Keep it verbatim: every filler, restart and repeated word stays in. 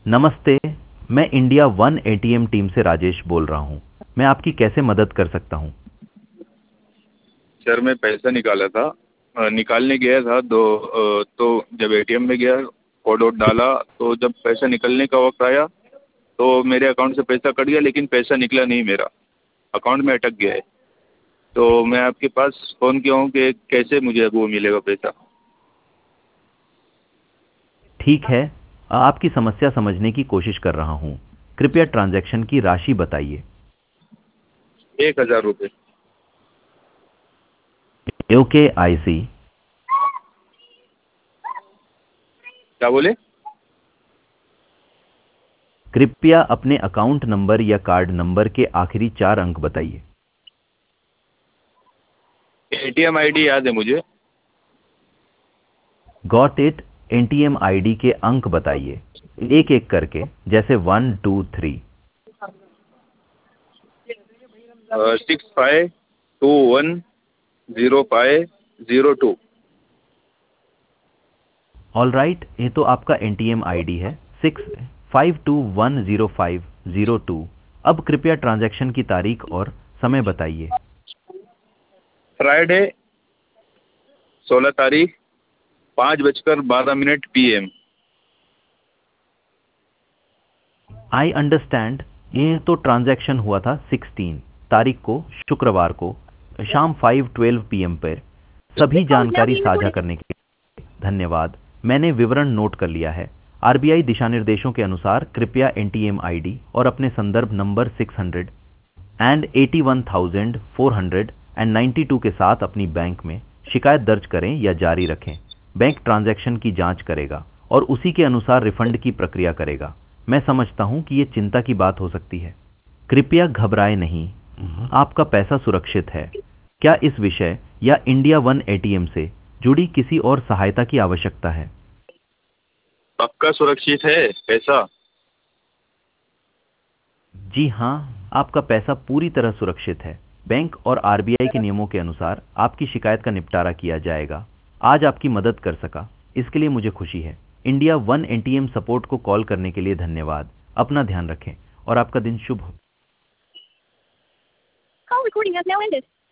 नमस्ते, मैं India one ATM team से राजेश बोल रहा हूँ। मैं आपकी कैसे मदद कर सकता हूँ? सर मैं पैसा निकाला था। अ, निकालने गया था दो अ, तो जब एटीएम में गया कोड वोड डाला तो जब पैसा निकलने का वक्त आया तो मेरे अकाउंट से पैसा कट गया, लेकिन पैसा निकला नहीं, मेरा अकाउंट में अटक गया है। तो मैं आपके पास फ़ोन किया हूँ कि कैसे मुझे वो मिलेगा पैसा। ठीक है, आपकी समस्या समझने की कोशिश कर रहा हूँ। कृपया ट्रांजैक्शन की राशि बताइए। एक हज़ार रुपये। Okay, I see. क्या बोले? कृपया अपने अकाउंट नंबर या कार्ड नंबर के आखिरी चार अंक बताइए। एटीएम आईडी याद है मुझे। Got it. एटीएम आईडी के अंक बताइए, एक एक करके, जैसे one two three. Six five two one zero five zero two. All right, ये तो आपका एटीएम आईडी है, six five two one zero five zero two. अब कृपया ट्रांजैक्शन की तारीख और समय बताइए। फ्राइडे सोलह तारीख, पाँच बजकर बारह minute P M. I understand. ये तो ट्रांजैक्शन हुआ था सिक्सटीन तारीख को, शुक्रवार को, शाम फाइव ट्वेल्व पीएम पर। सभी जानकारी साझा करने के लिए धन्यवाद। मैंने विवरण नोट कर लिया है। आरबीआई दिशा निर्देशों के अनुसार कृपया एनटीएम आईडी और अपने संदर्भ number six hundred and eighty one thousand four hundred and ninety two के साथ अपनी बैंक में शिकायत दर्ज करें या जारी रखें। बैंक ट्रांजैक्शन की जांच करेगा और उसी के अनुसार रिफंड की प्रक्रिया करेगा। मैं समझता हूं कि ये चिंता की बात हो सकती है। कृपया घबराएं नहीं, आपका पैसा सुरक्षित है। क्या इस विषय या इंडिया वन एटीएम से जुड़ी किसी और सहायता की आवश्यकता है? पक्का सुरक्षित है पैसा? जी हाँ, आपका पैसा पूरी तरह सुरक्षित है। बैंक और आरबीआई के नियमों के अनुसार आपकी शिकायत का निपटारा किया जाएगा। आज आपकी मदद कर सका, इसके लिए मुझे खुशी है। इंडिया वन एटीएम सपोर्ट को कॉल करने के लिए धन्यवाद। अपना ध्यान रखें और आपका दिन शुभ हो। Call recording has now ended.